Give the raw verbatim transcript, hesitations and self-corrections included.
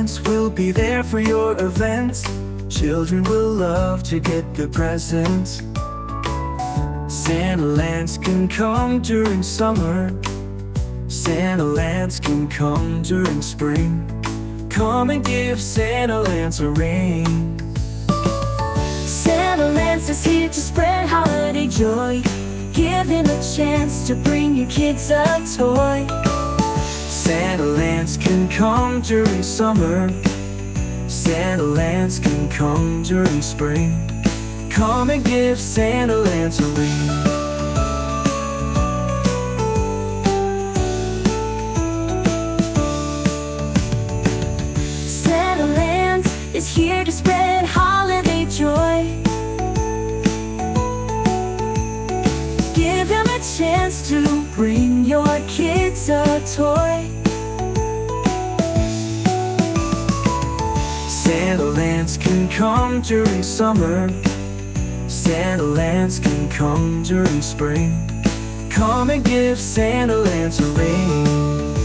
Santalands will be there for your events. Children will love to get good presents. Santalands can come during summer. Santalands can come during spring. Come and give Santalands a ring. Santalands is here to spread holiday joy. Give him a chance to bring your kids a toy. Santalands can come during summer. Santalands can come during spring. Come and give Santalands a ring. Santalands is here to spread holiday joy. Give him a chance to bring your kids a toy. Santalands can come during summer. Santalands can come during spring. Come and give Santalands a ring.